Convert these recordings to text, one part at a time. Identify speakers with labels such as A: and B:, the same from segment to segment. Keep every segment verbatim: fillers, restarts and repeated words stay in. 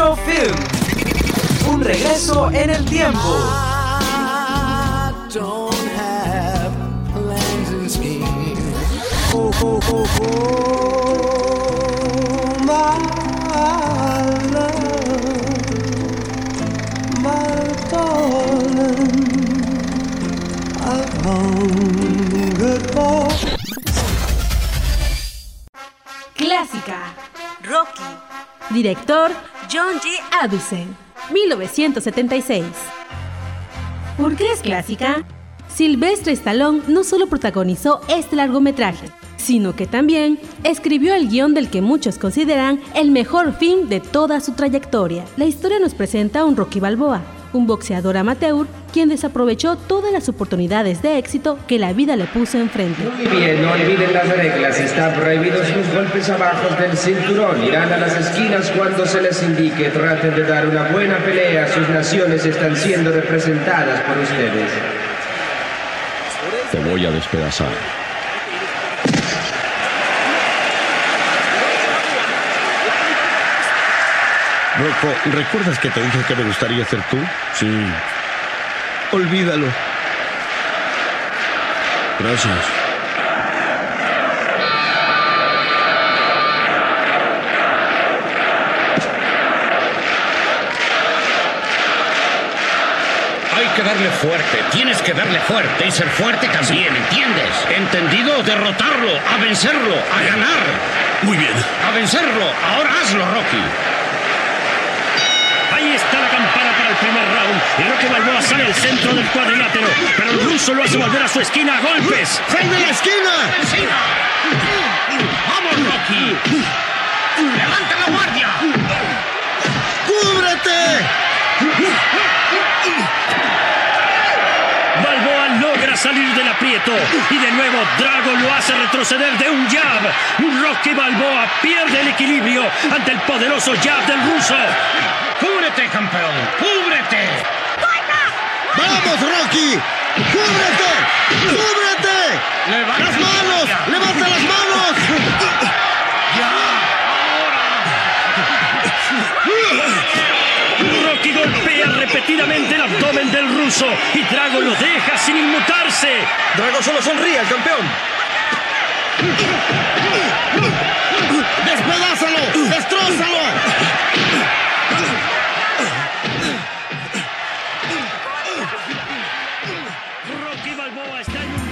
A: Apollo Films. Un regreso en el tiempo. Oh, oh, oh, oh, my love, my darling, I've hungered for.
B: Clásica. Rocky. Director John G. Avildsen. mil novecientos setenta y seis. ¿Por qué es clásica? Sylvester Stallone no solo protagonizó este largometraje, sino que también escribió el guión del que muchos consideran el mejor film de toda su trayectoria. La historia nos presenta a un Rocky Balboa, un boxeador amateur quien desaprovechó todas las oportunidades de éxito que la vida le puso enfrente.
C: Muy bien, no olviden las reglas. Están prohibidos los golpes abajo del cinturón. Irán a las esquinas cuando se les indique. Traten de dar una buena pelea. Sus naciones están siendo representadas por ustedes.
D: Te voy a despedazar. Rocco, ¿recuerdas que te dije que me gustaría ser tú? Sí. Olvídalo. Gracias.
E: Hay que darle fuerte, tienes que darle fuerte y ser fuerte también, ¿entiendes? ¿Entendido? Derrotarlo, a vencerlo, a ganar.
D: Muy bien.
E: A vencerlo, ahora hazlo, Rocky.
F: Ahí está la campana para el primer round y Rocky Balboa sale al centro del cuadrilátero, pero el ruso lo hace volver a su esquina a golpes.
D: ¡Sal de la esquina!
E: ¡Encima! ¡Vamos, Rocky! ¡Levanta la guardia!
D: ¡Cúbrete!
F: Balboa logra salir del aprieto y de nuevo Drago lo hace retroceder de un jab. Rocky Balboa pierde el equilibrio ante el poderoso jab del ruso.
E: ¡Cúbrete, campeón! ¡Cúbrete!
D: ¡Vamos, Rocky! ¡Cúbrete! ¡Cúbrete!
E: ¡Levanta
D: ¡Las manos!
E: la
D: ¡Levanta las manos!
E: ¡Ya!
F: Rocky golpea repetidamente el abdomen del ruso y Drago lo deja sin inmutarse.
G: Drago solo sonríe al campeón.
D: ¡Despedázalo! ¡Destrózalo!
F: Rocky Balboa está en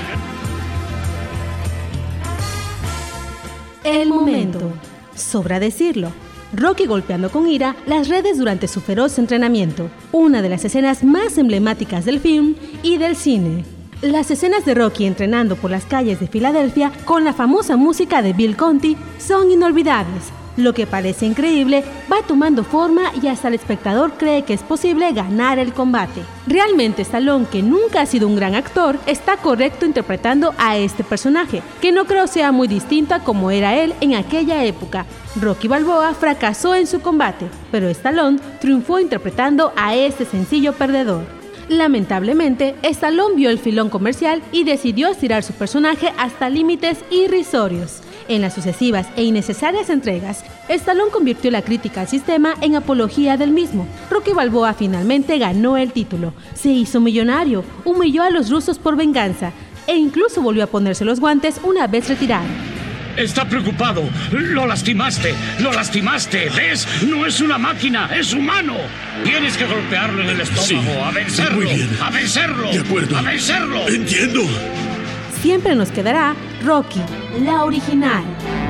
F: un...
B: El momento. Sobra decirlo. Rocky golpeando con ira las redes durante su feroz entrenamiento, una de las escenas más emblemáticas del film y del cine. Las escenas de Rocky entrenando por las calles de Filadelfia con la famosa música de Bill Conti son inolvidables. Lo que parece increíble va tomando forma y hasta el espectador cree que es posible ganar el combate. Realmente Stallone, que nunca ha sido un gran actor, está correcto interpretando a este personaje, que no creo sea muy distinto a como era él en aquella época. Rocky Balboa fracasó en su combate, pero Stallone triunfó interpretando a este sencillo perdedor. Lamentablemente, Stallone vio el filón comercial y decidió estirar su personaje hasta límites irrisorios. En las sucesivas e innecesarias entregas, Stallone convirtió la crítica al sistema en apología del mismo. Rocky Balboa finalmente ganó el título, se hizo millonario, humilló a los rusos por venganza e incluso volvió a ponerse los guantes una vez retirado.
E: Está preocupado. Lo lastimaste. Lo lastimaste. ¿Ves? No es una máquina. Es humano. Tienes que golpearlo en el estómago.
D: Sí,
E: a vencerlo.
D: muy bien.
E: A vencerlo.
D: De acuerdo.
E: A vencerlo.
D: Entiendo.
B: Siempre nos quedará Rocky, la original.